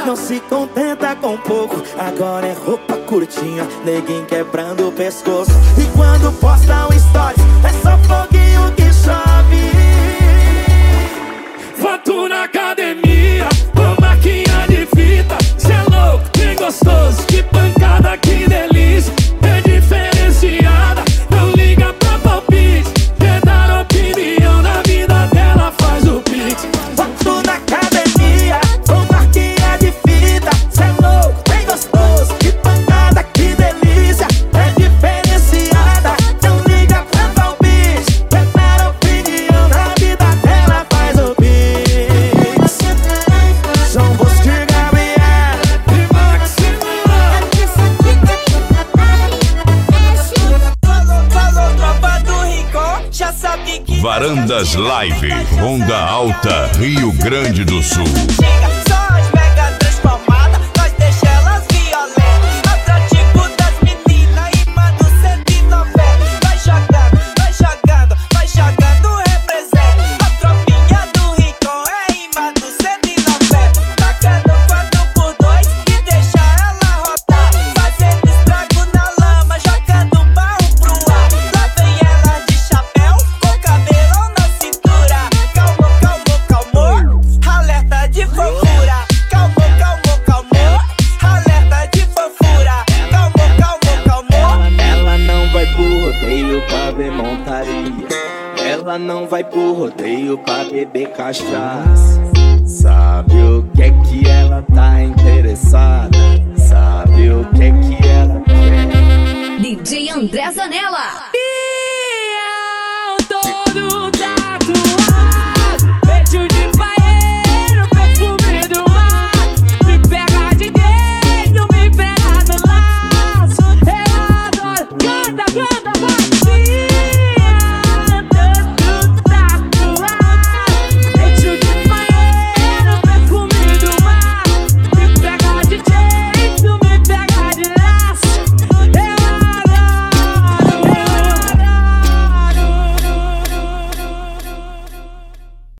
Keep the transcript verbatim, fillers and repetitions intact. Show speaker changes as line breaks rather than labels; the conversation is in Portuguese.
não se contenta com pouco, agora é roupa curtinha, neguinho quebrando o pescoço. E quando posta um story, é só foguinho que chove.
Foto na academia, com marquinha de fita. Cê é louco, bem gostoso, que pancada, que delícia. É diferenciada, não liga pra palpite. Quer dar opinião na vida dela, faz o pix.
Foto na academia, com marquinha de fita. Cê é louco, bem gostoso, que pancada, que delícia. É diferenciada, não liga pra palpite. Quer dar opinião na vida dela, faz o pix. João Bosco e Gabriel
E Maximiliano.
Falou, tropa do Rincon, já sabe que
Varandas Live, Ronda Alta, Rio Grande do Sul.
chega, só as mega transformadas, nós deixa elas violentas. Atrativo das meninas, imã do cento e noventa. Vai jogando, vai jogando, vai jogando, representa. A tropinha do Rincon é imã do cento e noventa. Tacando quatro por dois e deixa ela rodar. Fazendo estrago na lama, jogando barro pro ar. Lá vem ela de chapéu, com cabelão na cintura. Calmou, calmou, calmou, alerta de fofura. Calmou, calmou, calmou, alerta de fofura. Calmou, calmou, calmou.
Ela não vai pro rodeio pra ver montaria. Ela não vai pro rodeio pra beber cachaça. Sabe o que é que ela tá interessada? Sabe o que é que ela quer?
D J André Zanella.
Todo tatuado, beijo de paeiro, perfume do mar. Me pega de dedo, me pega no laço. Eu adoro, canta, canta,